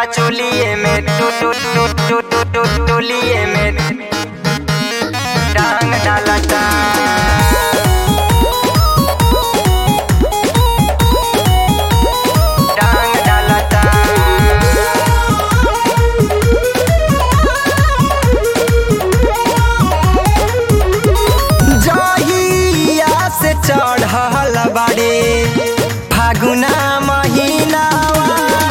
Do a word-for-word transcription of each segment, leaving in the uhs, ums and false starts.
चोलिए में टू टू टू टू टू टू टोलिए में डांग डालता। डांग डालता। जहिया से चढ़ल बाड़े फागुना महीनावा,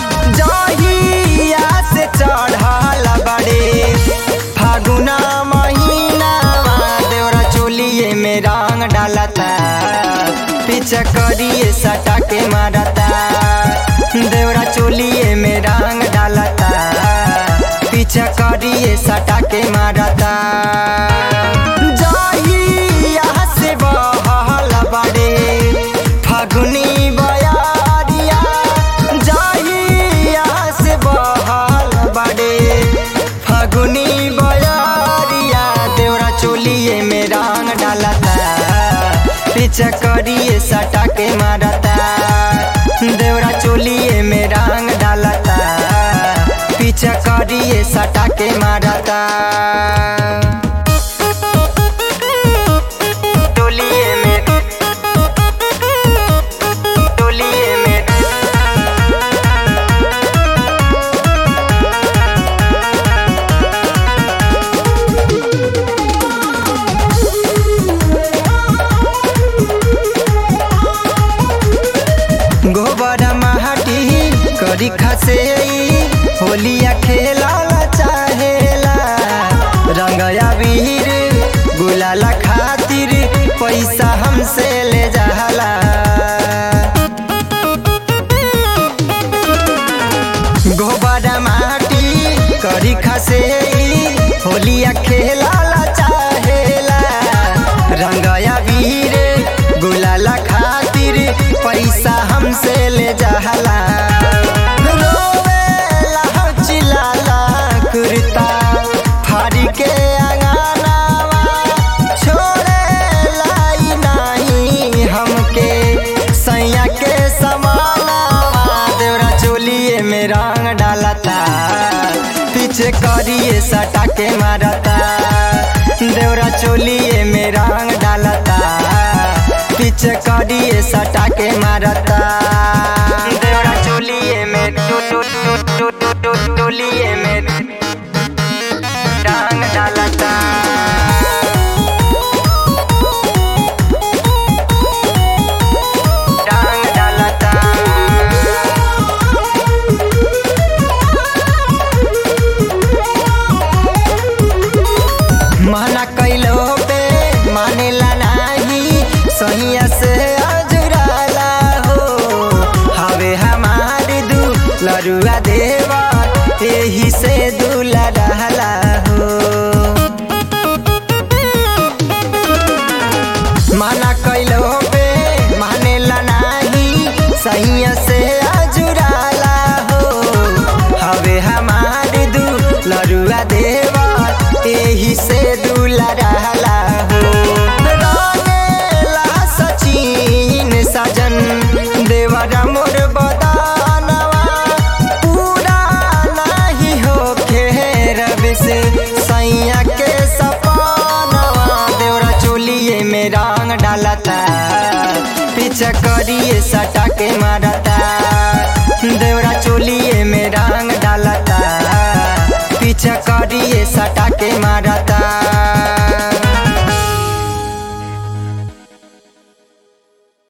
जहिया से चढ़ल बाड़े फागुना महीनावा, देवरा चोलिए में रंग डालता, पीछे करिए सटा के मारता। देवरा चोलिए में रंग डालता, पीछे करिए सटा के मारता। जहिया से बहल बाड़े फागुनी बयारिया, जहिया से बहल बाड़े फागुनी बयारिया, देवरा चोलिए में रंग डालता, पीछे करिए सटा के मारता। देवरा चोलिए में रंग डालता, पीछे करिए सटा के मारता। टोलिए में टोलिए में गोबर माटी करी खसे होलिया खेला चाहेला, रंगया वीर गुलाला खातिर पैसा हमसे ले जाला। गोबर माटी करी खसे होलिया खेला चाहेला, रंगया वीर गुलाला खातिर पैसा हमसे ले जाला। रोवेला चिल्लाला कुर्ता फाड़ी के अंगनावा, छोड़ेला ई नहीं हमके सैया के समानावा। देवरा चोलिए में रंग डालता, पीछे करिए सटा के मारता। देवरा चोलिए में रंग डालता, पीछे करिए सटा के मारता। देवरा चोलिए में टू टू टू टू टू टू टोलिए में डांग डालता। डांग डालता। माना कैलो पे मानेला नाही, सहिया से अजुराला हो, हवे हमारी दू लरुआ देवा